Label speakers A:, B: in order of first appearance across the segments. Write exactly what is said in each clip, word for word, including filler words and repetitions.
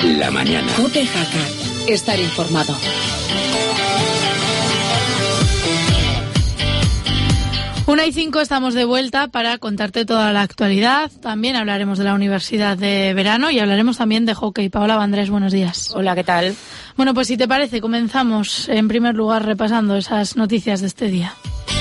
A: La mañana.
B: COPE Jaca. Estar informado.
C: Una y cinco estamos de vuelta para contarte toda la actualidad. También hablaremos de la Universidad de Verano y hablaremos también de hockey. Paola Vandrés, buenos días.
D: Hola, ¿qué tal?
C: Bueno, pues si te parece, comenzamos en primer lugar repasando esas noticias de este día.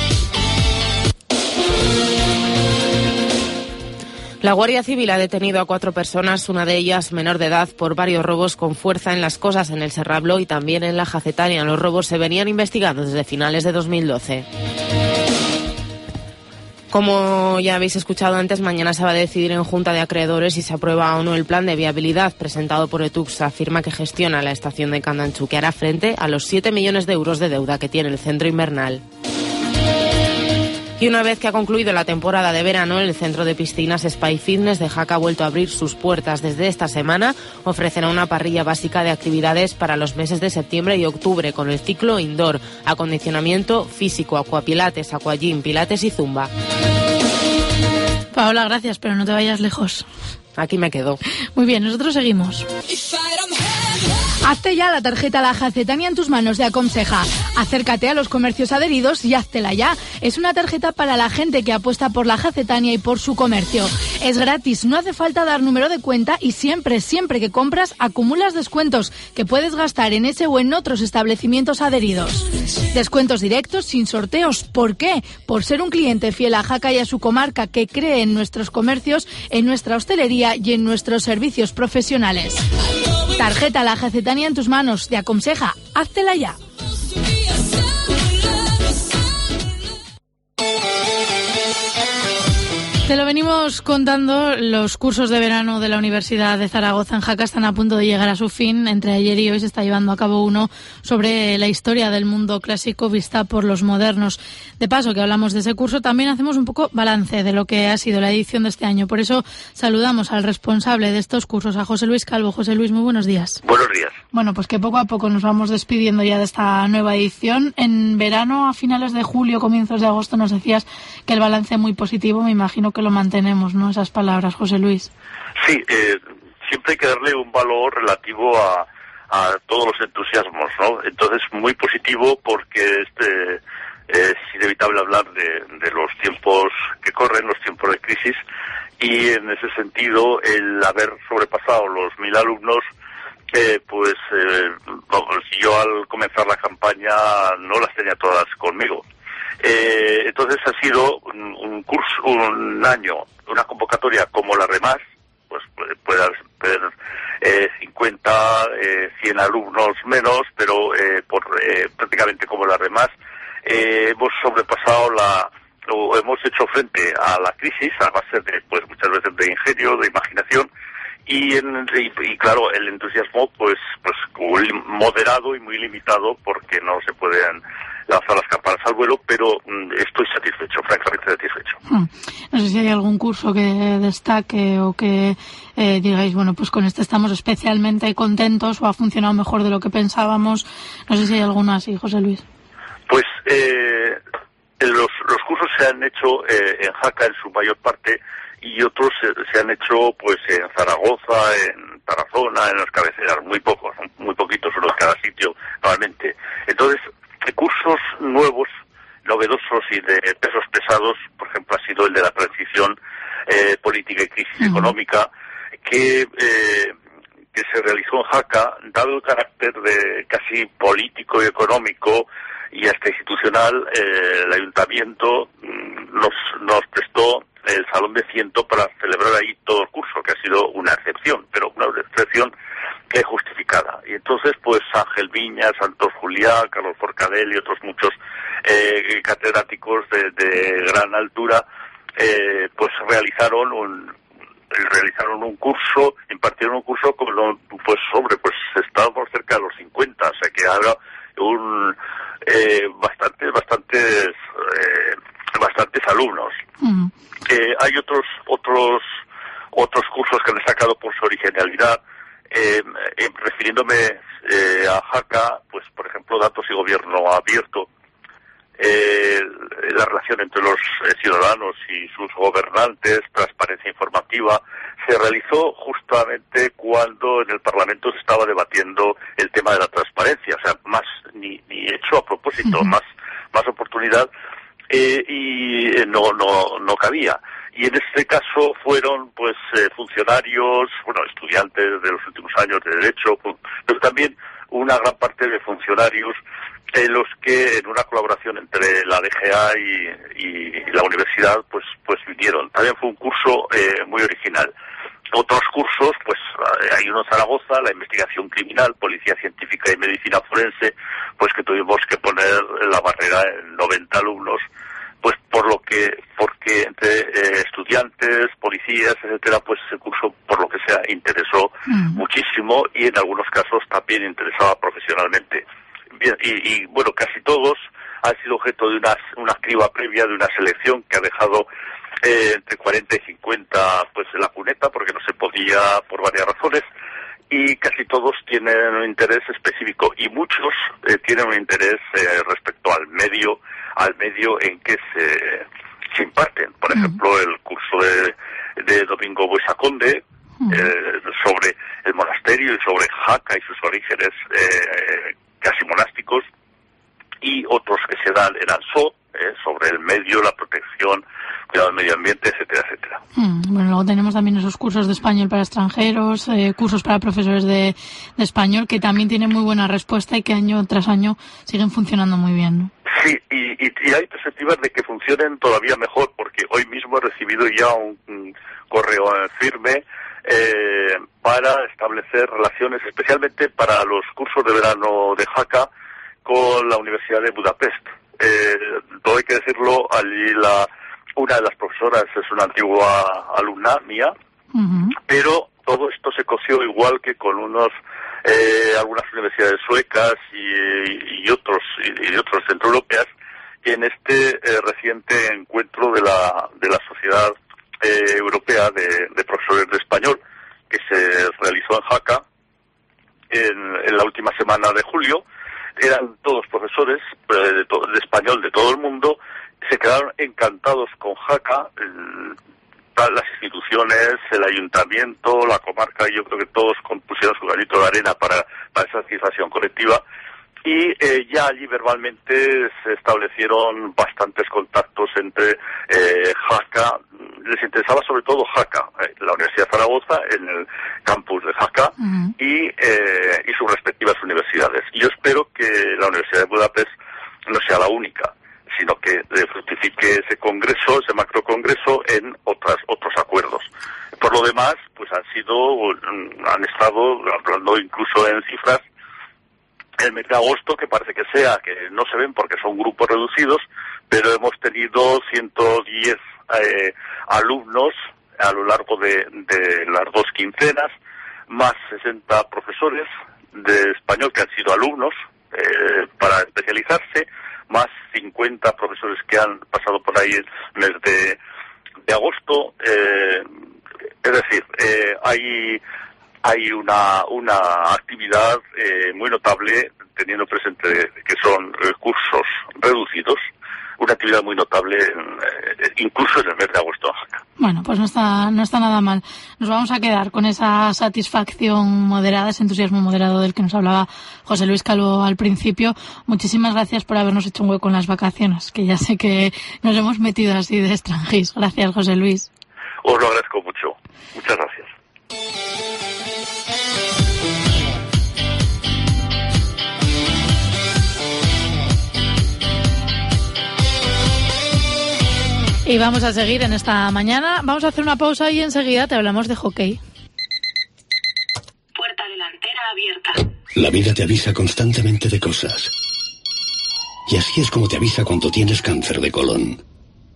D: La Guardia Civil ha detenido a cuatro personas, una de ellas menor de edad, por varios robos con fuerza en Las Cosas, en el Serrablo y también en la Jacetania. Los robos se venían investigando desde finales de dos mil doce. Como ya habéis escuchado antes, mañana se va a decidir en Junta de Acreedores si se aprueba o no el plan de viabilidad presentado por Etuxa, firma que gestiona la estación de Candanchú, que hará frente a los siete millones de euros de deuda que tiene el centro invernal. Y una vez que ha concluido la temporada de verano, el centro de piscinas Spy Fitness de Jaca ha vuelto a abrir sus puertas. Desde esta semana ofrecerá una parrilla básica de actividades para los meses de septiembre y octubre, con el ciclo indoor, acondicionamiento físico, aquapilates, aquagym, pilates y zumba.
C: Paola, gracias, pero no te vayas lejos.
D: Aquí me quedo.
C: Muy bien, nosotros seguimos. Hazte ya la tarjeta La Jacetania en tus manos de Aconseja. Acércate a los comercios adheridos y háztela ya. Es una tarjeta para la gente que apuesta por La Jacetania y por su comercio. Es gratis, no hace falta dar número de cuenta y siempre, siempre que compras acumulas descuentos que puedes gastar en ese o en otros establecimientos adheridos. Descuentos directos sin sorteos. ¿Por qué? Por ser un cliente fiel a Jaca y a su comarca que cree en nuestros comercios, en nuestra hostelería y en nuestros servicios profesionales. Tarjeta La Jacetania en tus manos, de Aconseja. Háztela ya. Te lo venimos contando, los cursos de verano de la Universidad de Zaragoza en Jaca están a punto de llegar a su fin. Entre ayer y hoy se está llevando a cabo uno sobre la historia del mundo clásico vista por los modernos. De paso que hablamos de ese curso, también hacemos un poco balance de lo que ha sido la edición de este año. Por eso saludamos al responsable de estos cursos, a José Luis Calvo. José Luis, muy buenos días.
E: Buenos días.
C: Bueno, pues que poco a poco nos vamos despidiendo ya de esta nueva edición. En verano, a finales de julio, comienzos de agosto, nos decías que el balance muy positivo. Me imagino que lo mantenemos, ¿no? Esas palabras, José Luis.
E: Sí, eh, siempre hay que darle un valor relativo a, a todos los entusiasmos, ¿no? Entonces, muy positivo porque este es inevitable hablar de, de los tiempos que corren, los tiempos de crisis, y en ese sentido, el haber sobrepasado los mil alumnos, eh, pues, eh, vamos, yo al comenzar la campaña no las tenía todas conmigo. Eh, entonces ha sido un, un curso, un año, una convocatoria como la REMAS, pues puede haber eh, cincuenta, eh, cien alumnos menos, pero eh, por eh, prácticamente como la REMAS, eh, hemos sobrepasado la, o hemos hecho frente a la crisis a base de, pues muchas veces de ingenio, de imaginación, y, en, y, y claro, el entusiasmo pues, pues moderado y muy limitado porque no se pueden lanzar las campanas al vuelo, pero mm, estoy satisfecho, francamente satisfecho.
C: Hmm. No sé si hay algún curso que destaque o que eh, digáis, bueno, pues con este estamos especialmente contentos o ha funcionado mejor de lo que pensábamos. No sé si hay alguno así, José Luis.
E: Pues eh, los, los cursos se han hecho eh, en Jaca en su mayor parte y otros se, se han hecho pues en Zaragoza, en Tarazona, en las cabeceras, muy pocos, muy poquitos uno en cada sitio normalmente. Entonces, cursos nuevos, novedosos y de pesos pesados, por ejemplo, ha sido el de la transición eh, política y crisis uh-huh. económica, que, eh, que se realizó en Jaca, dado el carácter de casi político y económico y hasta institucional, eh, el ayuntamiento nos, nos prestó el Salón de Ciento para celebrar ahí todo el curso, que ha sido una excepción, pero una excepción que es justificada. Y entonces, pues, Ángel Viñas, Santos Juliá, Carlos Forcadell y otros muchos eh, catedráticos de, de gran altura, eh, pues realizaron un realizaron un curso, impartieron un curso con, pues, sobre, pues, estábamos cerca de los cincuenta, o sea que había un eh, bastantes, bastantes, eh, bastantes alumnos. Uh-huh. Eh, hay otros, otros, otros cursos que han destacado por su originalidad. Eh, eh, refiriéndome eh, a Jaca, pues por ejemplo, Datos y Gobierno Abierto, eh, la relación entre los eh, ciudadanos y sus gobernantes, transparencia informativa, se realizó justamente cuando en el Parlamento se estaba debatiendo el tema de la transparencia, o sea, más ni, ni hecho a propósito, uh-huh. más más oportunidad eh, y eh, no no no cabía. Y en este caso fueron pues eh, funcionarios, bueno, estudiantes de los últimos años de derecho, pero también una gran parte de funcionarios en los que en una colaboración entre la D G A y, y la universidad pues pues vinieron. También fue un curso eh, muy original. Otros cursos, pues hay uno en Zaragoza, la investigación criminal, policía científica y medicina forense, pues que tuvimos que poner la barrera en noventa alumnos, pues por lo que, porque entre eh, estudiantes, policías, etcétera, pues ese curso, por lo que sea, interesó uh-huh. muchísimo y en algunos casos también interesaba profesionalmente. Bien, y, y bueno, casi todos han sido objeto de una, una criba previa, de una selección que ha dejado eh, entre cuarenta y cincuenta pues en la cuneta, porque no se podía por varias razones, y casi todos tienen un interés específico y muchos eh, tienen un interés eh, respecto al medio, al medio en que se, se imparten. Por uh-huh. ejemplo, el curso de, de Domingo Buesaconde uh-huh. eh, sobre el monasterio y sobre Jaca y sus orígenes eh, casi monásticos, y otros que se dan en Ansó, eh, sobre el medio, la protección, cuidado del medio ambiente, etcétera, etcétera.
C: Mm, bueno, luego tenemos también esos cursos de español para extranjeros, eh, cursos para profesores de, de español, que también tienen muy buena respuesta y que año tras año siguen funcionando muy bien, ¿no?
E: Sí, y, y, y hay perspectivas de que funcionen todavía mejor, porque hoy mismo he recibido ya un, un correo firme eh, para establecer relaciones, especialmente para los cursos de verano de Jaca, con la Universidad de Budapest. Eh, todo hay que decirlo, allí la una de las profesoras es una antigua alumna mía, uh-huh. pero todo esto se coció igual que con unos eh, algunas universidades suecas y, y otros y, y otros centroeuropeas en este eh, reciente encuentro de la de la Sociedad eh, Europea de, de Profesores de Español, que se realizó en Jaca en, en la última semana de julio. Eran todos profesores eh, de, to- de español de todo el mundo. Se quedaron encantados con Jaca, el, las instituciones, el ayuntamiento, la comarca, y yo creo que todos pusieron su granito de arena para, para esa satisfacción colectiva. Y eh, ya allí verbalmente se establecieron bastantes contactos entre eh, Jaca, les interesaba sobre todo Jaca, eh, la Universidad de Zaragoza, en el campus de Jaca, uh-huh. y, eh, y sus respectivas universidades. Y yo espero que la Universidad de Budapest no sea la única, sino que fructifique ese congreso, ese macrocongreso, en otras otros acuerdos. Por lo demás, pues han sido, han estado hablando incluso en cifras, el mes de agosto, que parece que sea, que no se ven porque son grupos reducidos, pero hemos tenido ciento diez eh, alumnos a lo largo de, de las dos quincenas, más sesenta profesores de español que han sido alumnos eh, para especializarse, más cincuenta profesores que han pasado por ahí el mes de, de agosto. Eh, es decir, eh, hay hay una una actividad eh, muy notable, teniendo presente que son recursos reducidos, una actividad muy notable eh, incluso en el mes de agosto en Jaca.
C: Bueno, pues no está no está nada mal. Nos vamos a quedar con esa satisfacción moderada, ese entusiasmo moderado del que nos hablaba José Luis Calvo al principio. Muchísimas gracias por habernos hecho un hueco en las vacaciones, que ya sé que nos hemos metido así de extranjis. Gracias, José Luis.
E: Os lo agradezco mucho. Muchas gracias.
C: Y vamos a seguir en esta mañana. Vamos a hacer una pausa y enseguida te hablamos de hockey.
A: Puerta delantera abierta.
F: La vida te avisa constantemente de cosas. Y así es como te avisa cuando tienes cáncer de colon.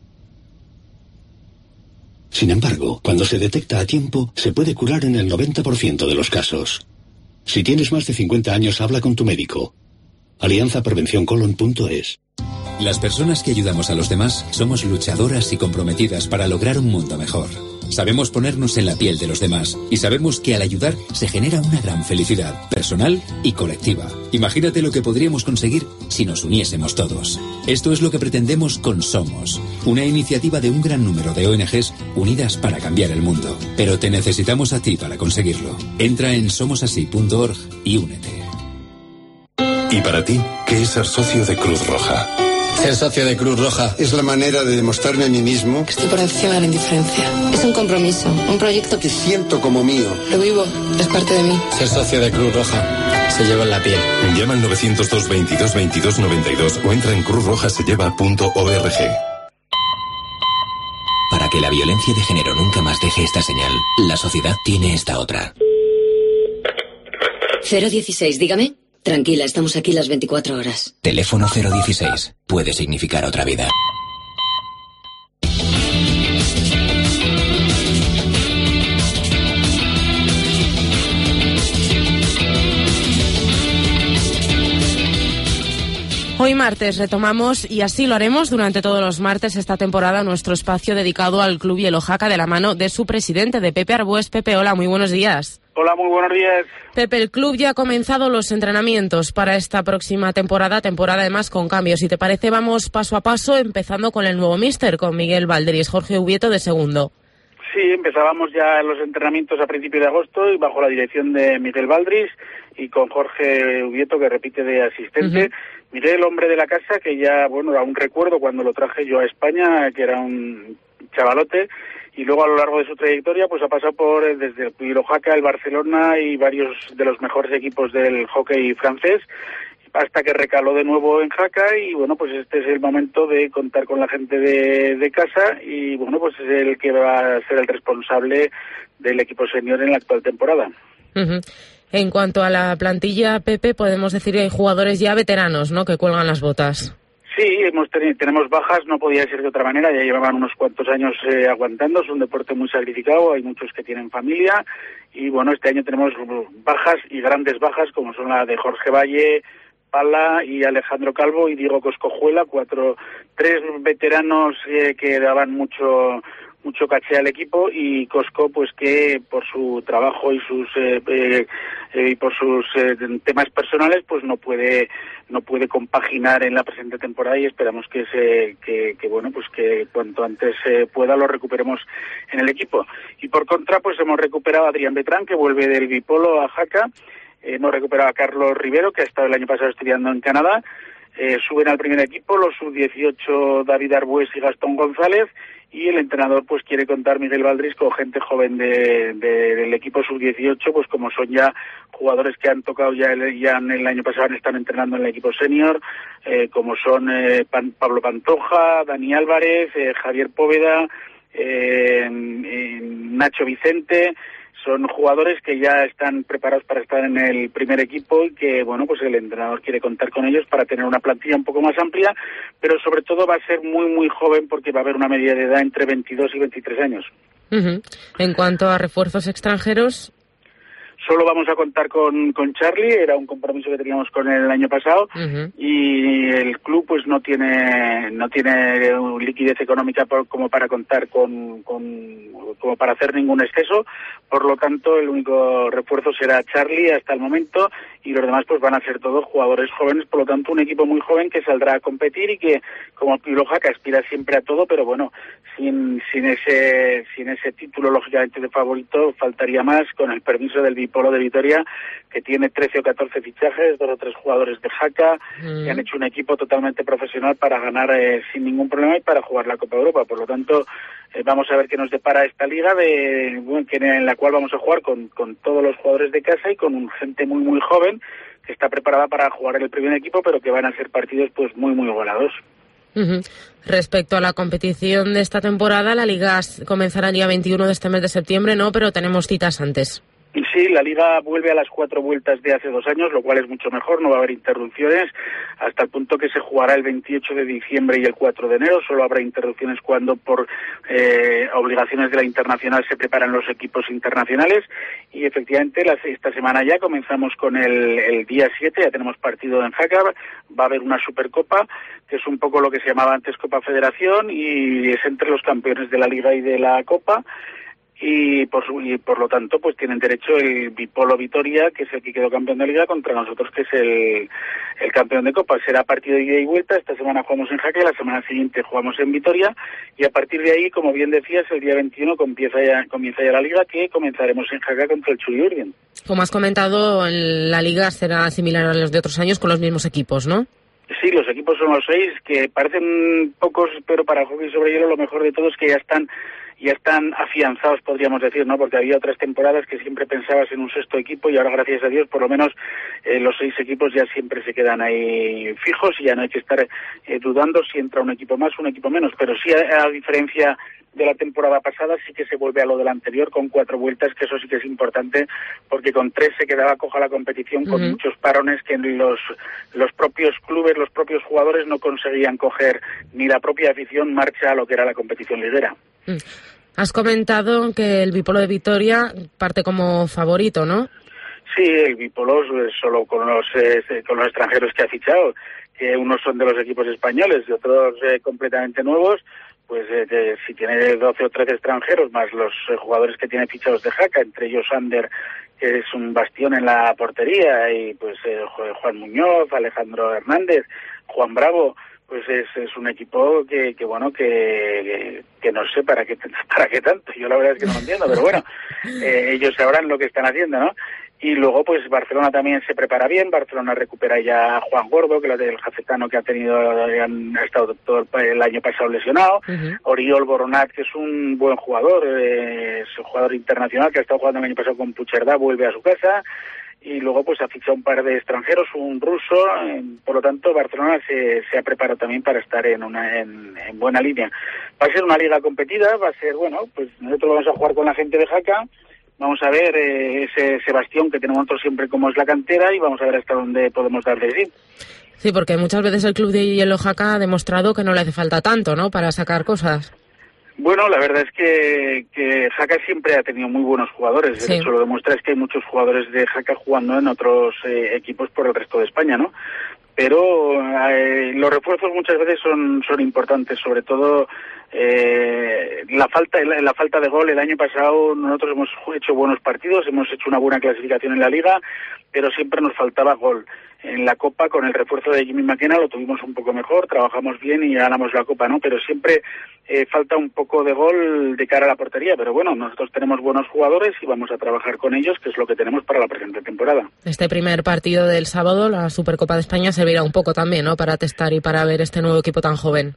F: Sin embargo, cuando se detecta a tiempo, se puede curar en el noventa por ciento de los casos. Si tienes más de cincuenta años, habla con tu médico. alianza prevención colon punto es.
G: Las personas que ayudamos a los demás somos luchadoras y comprometidas para lograr un mundo mejor. Sabemos ponernos en la piel de los demás y sabemos que al ayudar se genera una gran felicidad, personal y colectiva. Imagínate lo que podríamos conseguir si nos uniésemos todos. Esto es lo que pretendemos con Somos, una iniciativa de un gran número de O N Ges unidas para cambiar el mundo. Pero te necesitamos a ti para conseguirlo. Entra en somos así punto org y únete.
H: ¿Y para ti, qué es ser socio de Cruz Roja?
I: Ser socio de Cruz Roja es la manera de demostrarme a mí mismo
J: que estoy por encima de la indiferencia. Es un compromiso, un proyecto
I: que siento como mío.
J: Lo vivo, es parte de mí.
I: Ser socio de Cruz Roja se lleva en la piel.
H: Llama al novecientos dos veintidós veintidós noventa y dos o entra en cruz roja se lleva punto org.
K: Para que la violencia de género nunca más deje esta señal, la sociedad tiene esta otra.
L: cero dieciséis, dígame. Tranquila, estamos aquí las veinticuatro horas.
K: Teléfono cero dieciséis. Puede significar otra vida.
D: Hoy martes retomamos, y así lo haremos durante todos los martes esta temporada, nuestro espacio dedicado al Club Hielo Jaca de la mano de su presidente, de Pepe Arbués. Pepe, hola, muy buenos días.
M: Hola, muy buenos días.
D: Pepe, el club ya ha comenzado los entrenamientos para esta próxima temporada, temporada además con cambios. Si te parece, vamos paso a paso, empezando con el nuevo míster, con Miguel Valdris, Jorge Ubieto de segundo.
M: Sí, empezábamos ya los entrenamientos a principios de agosto y bajo la dirección de Miguel Valdris y con Jorge Ubieto, que repite de asistente. Uh-huh. Miguel, hombre de la casa, que ya, bueno, aún recuerdo cuando lo traje yo a España, que era un chavalote, y luego a lo largo de su trayectoria pues ha pasado por desde el Hielo Jaca, el Barcelona y varios de los mejores equipos del hockey francés, hasta que recaló de nuevo en Jaca y bueno, pues este es el momento de contar con la gente de, de casa y bueno, pues es el que va a ser el responsable del equipo senior en la actual temporada.
D: Uh-huh. En cuanto a la plantilla, Pepe, podemos decir que hay jugadores ya veteranos, ¿no?, que cuelgan las botas.
M: Sí, hemos tenido, tenemos bajas, no podía ser de otra manera, ya llevaban unos cuantos años eh, aguantando, es un deporte muy sacrificado, hay muchos que tienen familia y bueno, este año tenemos bajas y grandes bajas como son la de Jorge Valle, Pala y Alejandro Calvo y Diego Coscojuela, cuatro, tres veteranos eh, que daban mucho mucho caché al equipo y Cosco pues que por su trabajo y sus eh, eh, eh, y por sus eh, temas personales pues no puede no puede compaginar en la presente temporada y esperamos que se que, que bueno pues que cuanto antes eh, pueda lo recuperemos en el equipo. Y por contra pues hemos recuperado a Adrián Betrán, que vuelve del Bipolo a Jaca. Eh, hemos recuperado a Carlos Rivero, que ha estado el año pasado estudiando en Canadá. Eh, suben al primer equipo los sub dieciocho David Arbués y Gastón González, y el entrenador pues quiere contar, Miguel Valdris, con gente joven de, de, del equipo sub dieciocho, pues como son ya jugadores que han tocado ya el, ya en el año pasado, están entrenando en el equipo senior, eh, como son eh, Pan, Pablo Pantoja, Dani Álvarez, eh, Javier Póveda, eh, eh, Nacho Vicente. Son jugadores que ya están preparados para estar en el primer equipo y que, bueno, pues el entrenador quiere contar con ellos para tener una plantilla un poco más amplia, pero sobre todo va a ser muy, muy joven porque va a haber una media de edad entre veintidós y veintitrés años.
D: Uh-huh. En cuanto a refuerzos extranjeros,
M: solo vamos a contar con, con Charlie, era un compromiso que teníamos con él el año pasado, uh-huh. y el club pues no tiene no tiene liquidez económica por, como para contar con, con como para hacer ningún exceso, por lo tanto el único refuerzo será Charlie hasta el momento y los demás pues van a ser todos jugadores jóvenes, por lo tanto un equipo muy joven que saldrá a competir y que como el Hielo Jaca aspira siempre a todo, pero bueno, sin sin ese sin ese título lógicamente de favorito faltaría más, con el permiso del Bipolo de Vitoria, que tiene trece o catorce fichajes, dos o tres jugadores de Jaca, mm. que han hecho un equipo totalmente profesional para ganar eh, sin ningún problema y para jugar la Copa Europa. Por lo tanto, eh, vamos a ver qué nos depara esta liga, de bueno, que en la cual vamos a jugar con, con todos los jugadores de casa y con un, gente muy muy joven que está preparada para jugar en el primer equipo, pero que van a ser partidos pues muy muy igualados.
D: Uh-huh. Respecto a la competición de esta temporada, la liga comenzará el día veintiuno de este mes de septiembre, ¿no? Pero tenemos citas antes.
M: Sí, la liga vuelve a las cuatro vueltas de hace dos años, lo cual es mucho mejor, no va a haber interrupciones, hasta el punto que se jugará el veintiocho de diciembre y el cuatro de enero, solo habrá interrupciones cuando por eh, obligaciones de la internacional se preparan los equipos internacionales, y efectivamente las, esta semana ya comenzamos con el, el día siete, ya tenemos partido en Jaca, va a haber una Supercopa, que es un poco lo que se llamaba antes Copa Federación, y es entre los campeones de la liga y de la Copa. y por su, y por lo tanto pues tienen derecho el Bipolo Vitoria, que es el que quedó campeón de Liga, contra nosotros, que es el, el campeón de Copa. Será partido de ida y vuelta. Esta semana jugamos en Jaca, la semana siguiente jugamos en Vitoria, y a partir de ahí, como bien decías, el día veintiuno comienza ya, comienza ya la Liga, que comenzaremos en Jaca contra el Churi Urgen.
D: Como has comentado, la Liga será similar a los de otros años con los mismos equipos, ¿no?
M: Sí, los equipos son los seis, que parecen pocos, pero para el hockey sobre hielo lo mejor de todo es que ya están ya están afianzados, podríamos decir, ¿no? Porque había otras temporadas que siempre pensabas en un sexto equipo y ahora, gracias a Dios, por lo menos eh, los seis equipos ya siempre se quedan ahí fijos y ya no hay que estar eh, dudando si entra un equipo más o un equipo menos. Pero sí, a, a diferencia de la temporada pasada, sí que se vuelve a lo del anterior con cuatro vueltas, que eso sí que es importante, porque con tres se quedaba coja la competición, con uh-huh. muchos parones que los los propios clubes, los propios jugadores no conseguían coger, ni la propia afición marcha a lo que era la competición liguera.
D: Uh-huh. Has comentado que el Bipolo de Vitoria parte como favorito, ¿no?
M: Sí, el Bipolo solo con los eh, con los extranjeros que ha fichado, que unos son de los equipos españoles y otros eh, completamente nuevos. Pues eh, que si tiene doce o trece extranjeros, más los eh, jugadores que tiene fichados de Jaca, entre ellos Ander, que es un bastión en la portería, y pues eh, Juan Muñoz, Alejandro Hernández, Juan Bravo, pues es, es un equipo que, que bueno, que, que, que no sé para qué para qué tanto, yo la verdad es que no lo entiendo, pero bueno, eh, ellos sabrán lo que están haciendo, ¿no? Y luego, pues Barcelona también se prepara bien. Barcelona recupera ya a Juan Gordo, que es el jacetano que ha tenido, ha estado todo el, el año pasado lesionado. Uh-huh. Oriol Boronat, que es un buen jugador, eh, es un jugador internacional que ha estado jugando el año pasado con Puigcerdá, vuelve a su casa. Y luego, pues ha fichado un par de extranjeros, un ruso. Eh, por lo tanto, Barcelona se, se ha preparado también para estar en una en, en buena línea. Va a ser una liga competida, va a ser, bueno, pues nosotros vamos a jugar con la gente de Jaca. Vamos a ver eh, ese Sebastián que tenemos nosotros siempre como es la cantera, y vamos a ver hasta dónde podemos dar de sí.
D: Sí, porque muchas veces el club de hielo Jaca ha demostrado que no le hace falta tanto, ¿no?, para sacar cosas.
M: Bueno, la verdad es que, que Jaca siempre ha tenido muy buenos jugadores. Sí. De hecho, lo demuestra es que hay muchos jugadores de Jaca jugando en otros eh, equipos por el resto de España, ¿no? Pero eh, los refuerzos muchas veces son son importantes, sobre todo eh, la falta la, la falta de gol. El año pasado nosotros hemos hecho buenos partidos, hemos hecho una buena clasificación en la Liga, pero siempre nos faltaba gol. En la Copa, con el refuerzo de Jimmy McKenna, lo tuvimos un poco mejor, trabajamos bien y ganamos la Copa, ¿no? Pero siempre eh, falta un poco de gol de cara a la portería. Pero bueno, nosotros tenemos buenos jugadores y vamos a trabajar con ellos, que es lo que tenemos para la presente temporada.
D: Este primer partido del sábado, la Supercopa de España, servirá un poco también, ¿no?, para testar y para ver este nuevo equipo tan joven.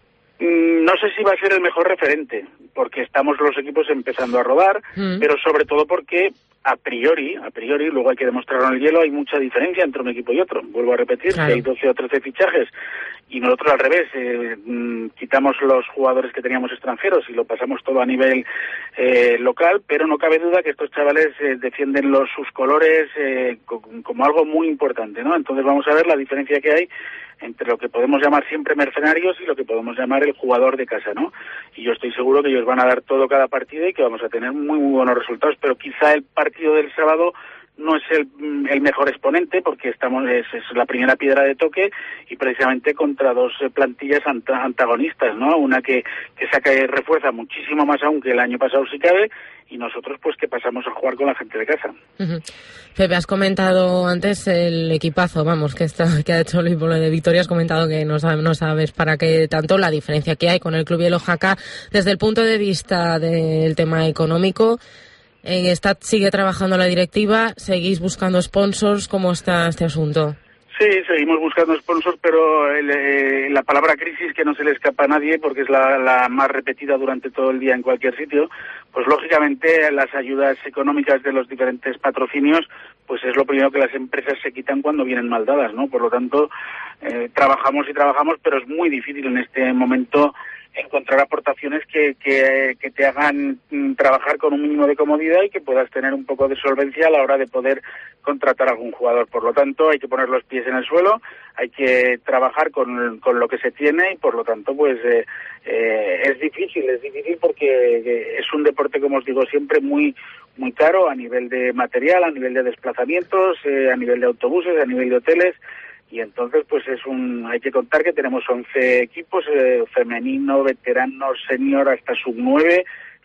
M: No sé si va a ser el mejor referente, porque estamos los equipos empezando a rodar, mm. pero sobre todo porque a priori, a priori, luego hay que demostrarlo en el hielo, hay mucha diferencia entre un equipo y otro. Vuelvo a repetir, claro. Que hay doce o trece fichajes y nosotros al revés, eh, quitamos los jugadores que teníamos extranjeros y lo pasamos todo a nivel eh, local, pero no cabe duda que estos chavales eh, defienden los sus colores eh, como algo muy importante, ¿no? Entonces vamos a ver la diferencia que hay entre lo que podemos llamar siempre mercenarios y lo que podemos llamar el jugador de casa, ¿no? Y yo estoy seguro que ellos van a dar todo cada partido y que vamos a tener muy, muy buenos resultados, pero quizá el partido del sábado no es el, el mejor exponente, porque estamos es, es la primera piedra de toque y precisamente contra dos plantillas anta, antagonistas, ¿no? Una que, que saca y refuerza muchísimo más aún que el año pasado si cabe, y nosotros pues que pasamos a jugar con la gente de casa.
D: Uh-huh. Pepe, has comentado antes el equipazo, vamos, que está que ha hecho el Bipolo de Vitoria. Has comentado que no, sabe, no sabes para qué tanto, la diferencia que hay con el Club Hielo Jaca desde el punto de vista del tema económico. En Stad sigue trabajando la directiva, ¿seguís buscando sponsors? ¿Cómo está este asunto?
M: Sí, seguimos buscando sponsors, pero el, eh, la palabra crisis, que no se le escapa a nadie porque es la, la más repetida durante todo el día en cualquier sitio, pues lógicamente las ayudas económicas de los diferentes patrocinios, pues es lo primero que las empresas se quitan cuando vienen mal dadas, ¿no? Por lo tanto, eh, trabajamos y trabajamos, pero es muy difícil en este momento encontrar aportaciones que, que, que te hagan mm, trabajar con un mínimo de comodidad y que puedas tener un poco de solvencia a la hora de poder contratar a algún jugador. Por lo tanto, hay que poner los pies en el suelo, hay que trabajar con, con lo que se tiene y por lo tanto, pues eh, eh, es difícil, es difícil porque eh, es un deporte, como os digo siempre, muy muy caro a nivel de material, a nivel de desplazamientos, eh, a nivel de autobuses, a nivel de hoteles. Y entonces, pues es un, hay que contar que tenemos once equipos, eh, femenino, veteranos, senior, hasta sub nueve.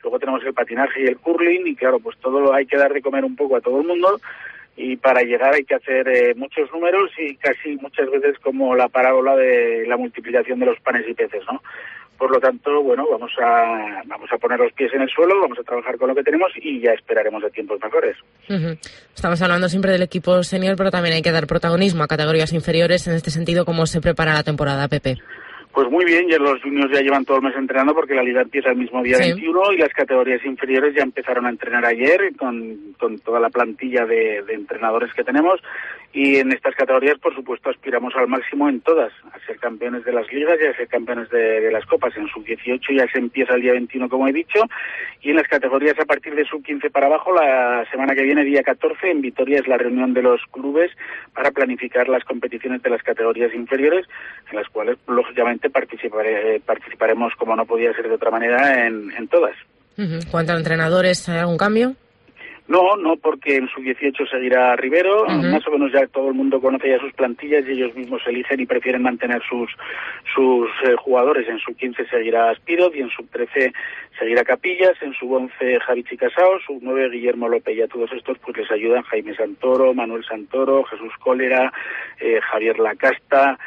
M: luego tenemos el patinaje y el curling, y claro, pues todo lo hay que dar de comer un poco a todo el mundo, y para llegar hay que hacer eh, muchos números y casi muchas veces como la parábola de la multiplicación de los panes y peces, ¿no? Por lo tanto, bueno, vamos a vamos a poner los pies en el suelo, vamos a trabajar con lo que tenemos y ya esperaremos a tiempos mejores.
D: Uh-huh. Estamos hablando siempre del equipo senior, pero también hay que dar protagonismo a categorías inferiores. En este sentido, ¿cómo se prepara la temporada, Pepe?
M: Pues muy bien, ya los juniors ya llevan todo el mes entrenando porque la liga empieza el mismo día sí. veintiuno y las categorías inferiores ya empezaron a entrenar ayer con, con toda la plantilla de, de entrenadores que tenemos, y en estas categorías por supuesto aspiramos al máximo en todas, a ser campeones de las ligas y a ser campeones de, de las copas. En sub dieciocho ya se empieza el día veintiuno, como he dicho, y en las categorías a partir de sub quince para abajo, la semana que viene, día catorce, en Vitoria es la reunión de los clubes para planificar las competiciones de las categorías inferiores, en las cuales lógicamente Participare, participaremos, como no podía ser de otra manera, en, en todas.
D: Uh-huh. ¿Cuánto a entrenadores? ¿Hay algún cambio?
M: No, no, porque en sub dieciocho seguirá Rivero, uh-huh. más o menos ya todo el mundo conoce ya sus plantillas y ellos mismos eligen y prefieren mantener sus sus eh, jugadores. En sub quince seguirá Aspirod y en sub trece seguirá Capillas, en sub once Javi Chicasao, sub nueve Guillermo López, y a todos estos pues les ayudan Jaime Santoro, Manuel Santoro, Jesús Cólera, eh, Javier Lacasta,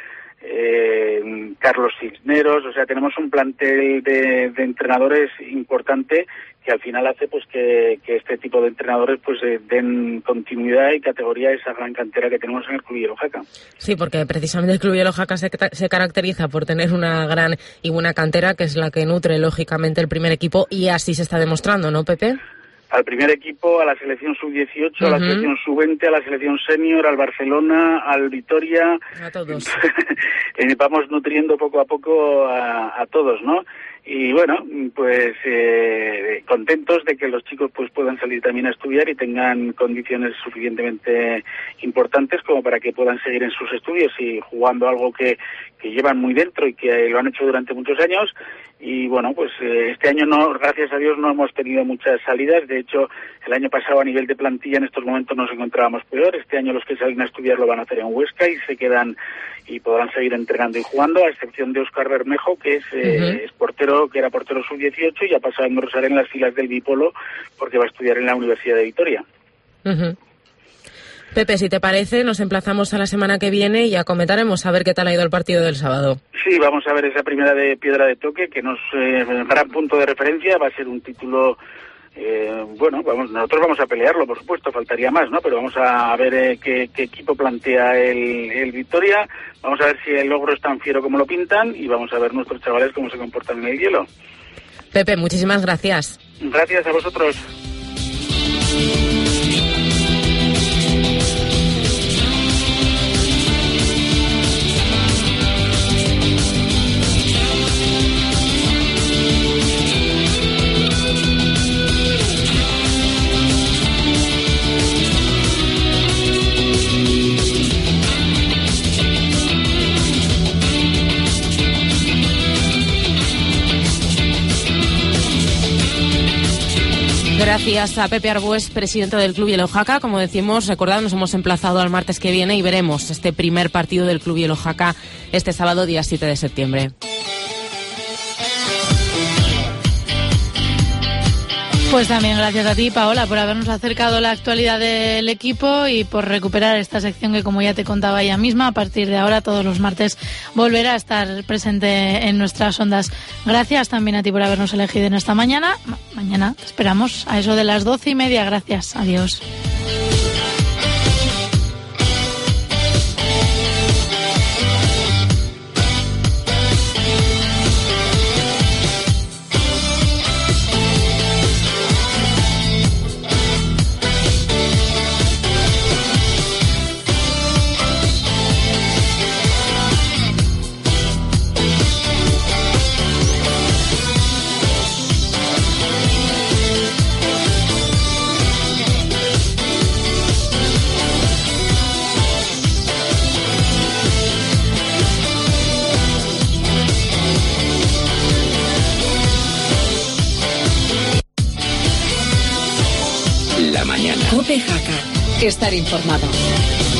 M: Eh, Carlos Cisneros. O sea, tenemos un plantel de, de entrenadores importante que al final hace pues que, que este tipo de entrenadores pues eh, den continuidad y categoría a esa gran cantera que tenemos en el Club Hielo Jaca.
D: Sí, porque precisamente el Club Hielo Jaca se, se caracteriza por tener una gran y buena cantera, que es la que nutre lógicamente el primer equipo, y así se está demostrando, ¿no, Pepe?
M: Al primer equipo, a la selección sub dieciocho, uh-huh. a la selección sub veinte, a la selección senior, al Barcelona, al Vitoria.
D: A todos.
M: Vamos nutriendo poco a poco a, a todos, ¿no? Y bueno, pues eh, contentos de que los chicos pues puedan salir también a estudiar y tengan condiciones suficientemente importantes como para que puedan seguir en sus estudios y jugando algo que, que llevan muy dentro y que lo han hecho durante muchos años. Y bueno, pues eh, este año no, gracias a Dios no hemos tenido muchas salidas. De hecho, el año pasado a nivel de plantilla en estos momentos nos encontrábamos peor. Este año los que salen a estudiar lo van a hacer en Huesca y se quedan y podrán seguir entrenando y jugando, a excepción de Óscar Bermejo, que es, eh, uh-huh. es portero, que era portero sub dieciocho y ha pasado a engrosar en las filas del Bipolo porque va a estudiar en la Universidad de Vitoria.
D: Uh-huh. Pepe, si te parece, nos emplazamos a la semana que viene y ya comentaremos a ver qué tal ha ido el partido del sábado.
M: Sí, vamos a ver esa primera de piedra de toque, que nos eh, gran punto de referencia, va a ser un título, eh, bueno, vamos, nosotros vamos a pelearlo, por supuesto, faltaría más, ¿no? Pero vamos a ver eh, qué, qué equipo plantea el, el Vitoria, vamos a ver si el logro es tan fiero como lo pintan y vamos a ver nuestros chavales cómo se comportan en el hielo.
D: Pepe, muchísimas gracias.
M: Gracias a vosotros.
D: Gracias a Pepe Arbués, presidente del Club Hielo Jaca. Como decimos, recordad, nos hemos emplazado al martes que viene y veremos este primer partido del Club Hielo Jaca este sábado, día siete de septiembre.
C: Pues también gracias a ti, Paola, por habernos acercado la actualidad del equipo y por recuperar esta sección que, como ya te contaba ella misma, a partir de ahora, todos los martes, volverá a estar presente en nuestras ondas. Gracias también a ti por habernos elegido en esta mañana. Ma- mañana te esperamos a eso de las doce y media. Gracias. Adiós.
B: COPE Jaca. Estar informado.